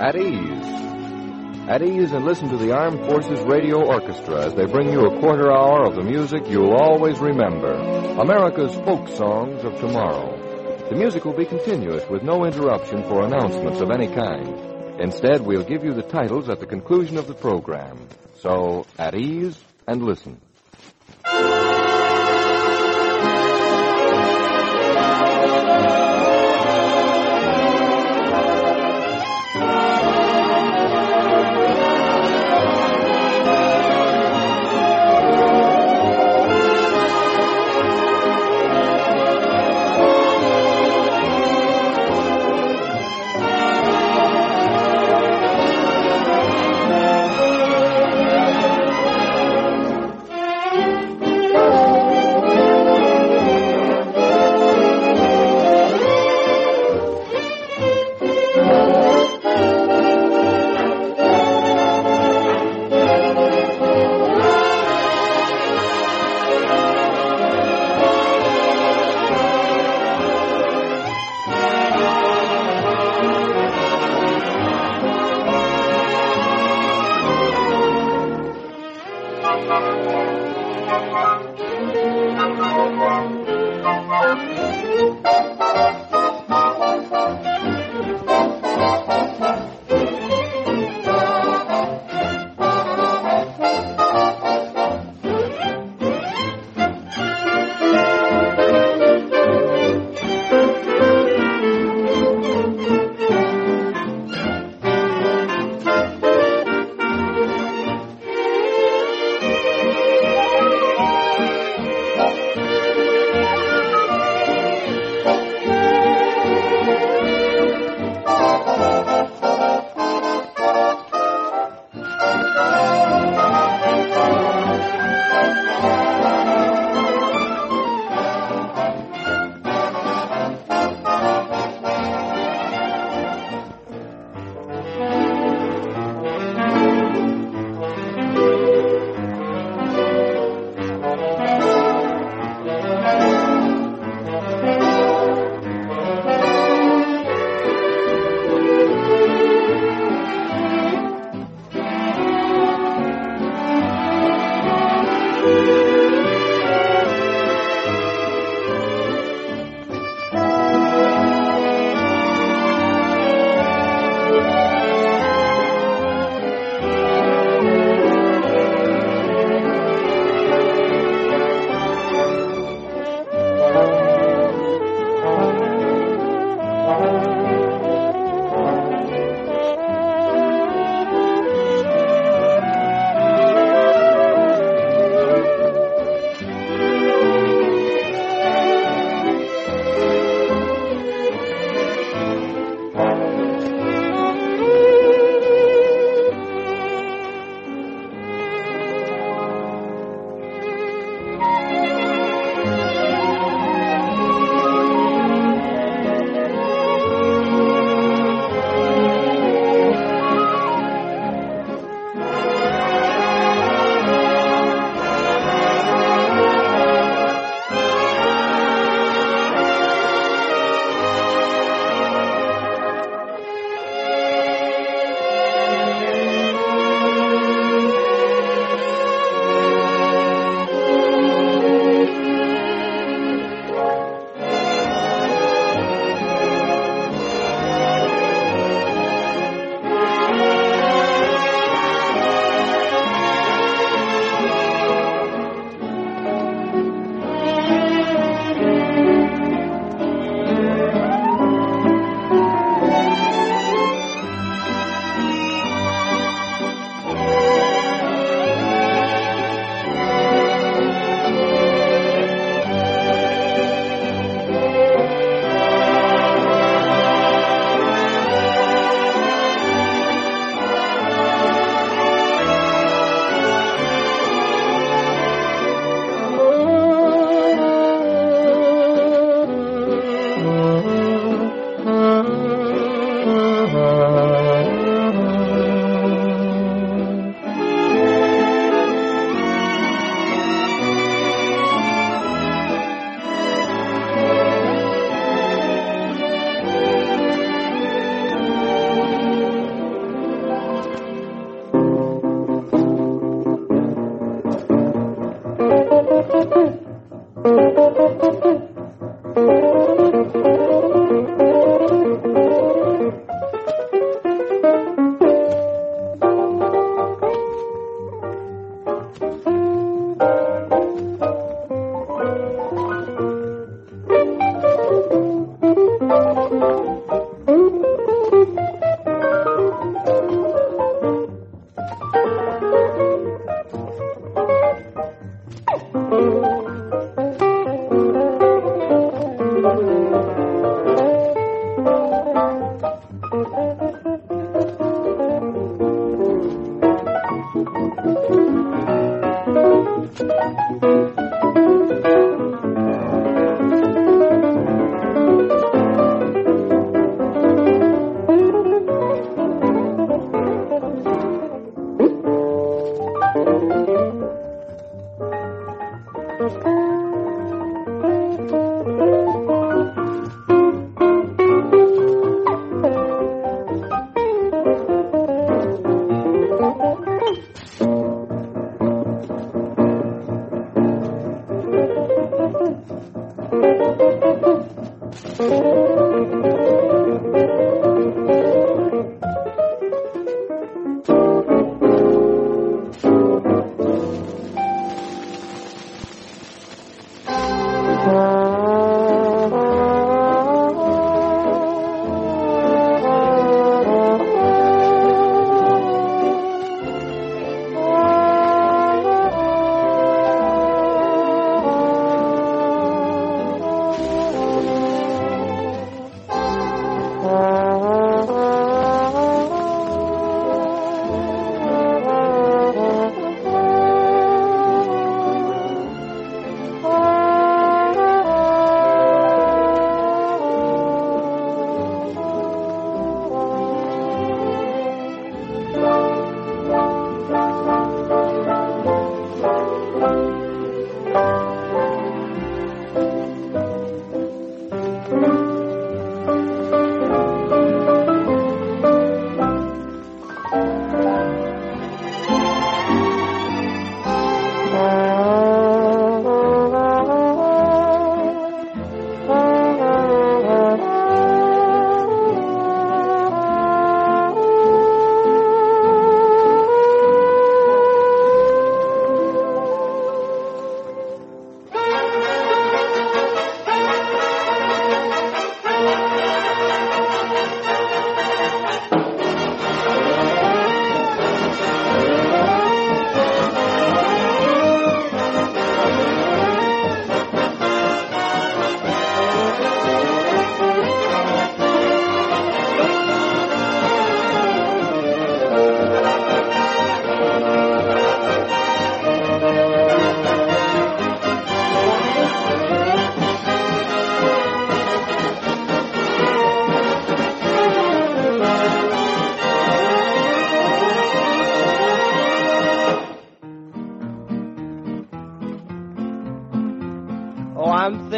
At Ease. At ease and listen to the Armed Forces Radio Orchestra as they bring you a quarter hour of the music you'll always remember. America's folk songs of tomorrow. The music will be continuous with no interruption for announcements of any kind. Instead, we'll give you the titles at the conclusion of the program. So, at ease and listen.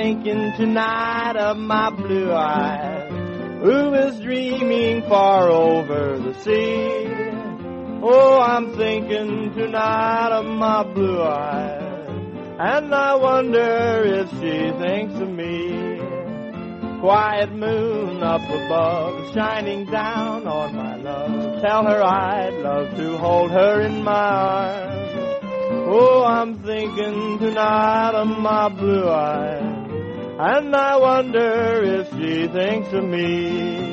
thinking tonight of my blue eyes, who is dreaming far over the sea. Oh, I'm thinking tonight of my blue eyes, and I wonder if she thinks of me. Quiet moon up above, shining down on my love. Tell her I'd love to hold her in my arms. Oh, I'm thinking tonight of my blue eyes, and I wonder if she thinks of me.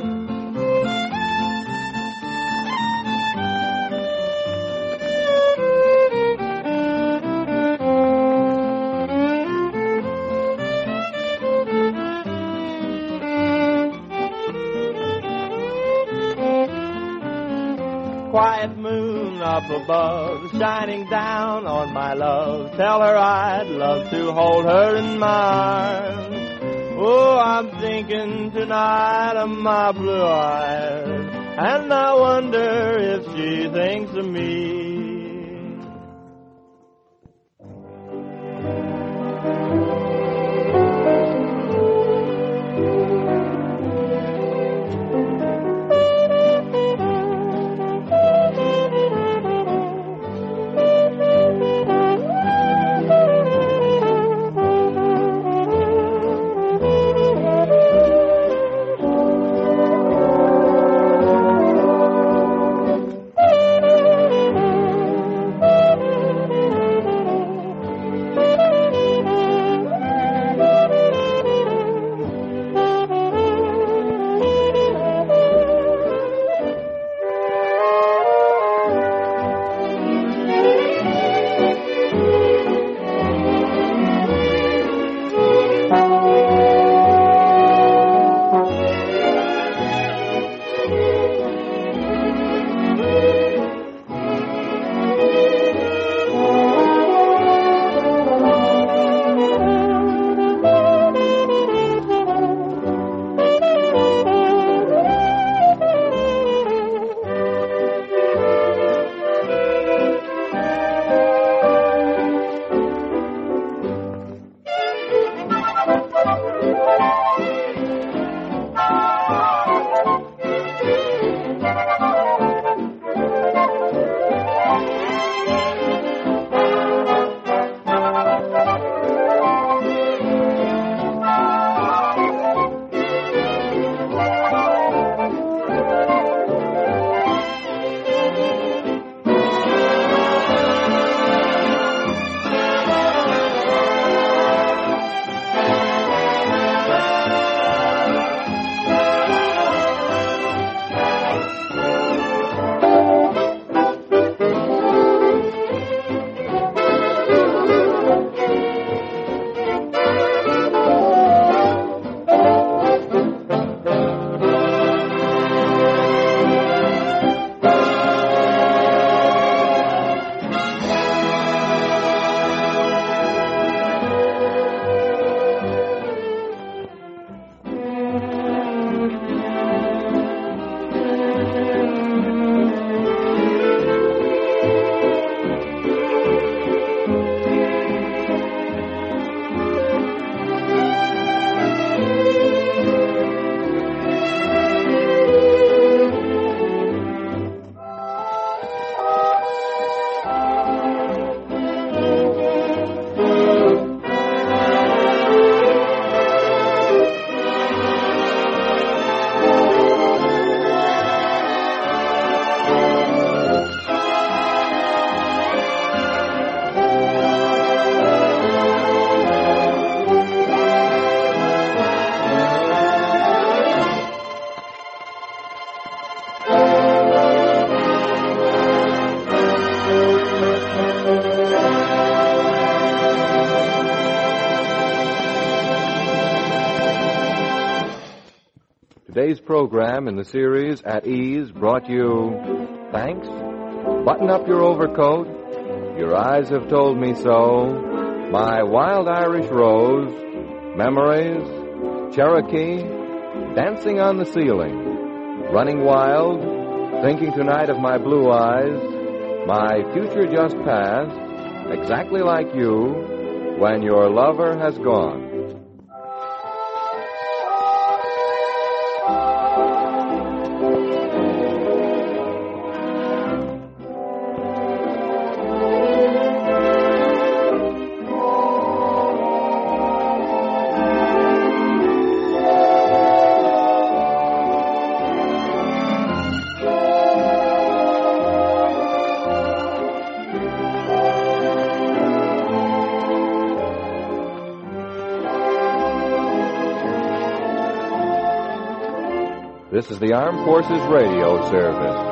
Quiet moon up above, shining down on my love. Tell her I'd love to hold her in my arms. Oh, I'm thinking tonight of my blue eyes, and I wonder if she thinks of me. Today's program in the series At Ease brought you Thanks, Button Up Your Overcoat, Your Eyes Have Told Me So, My Wild Irish Rose, Memories, Cherokee, Dancing on the Ceiling, Running Wild, Thinking Tonight of My Blue Eyes, My Future Just Passed, Exactly Like You, When Your Lover Has Gone. This is the Armed Forces Radio Service.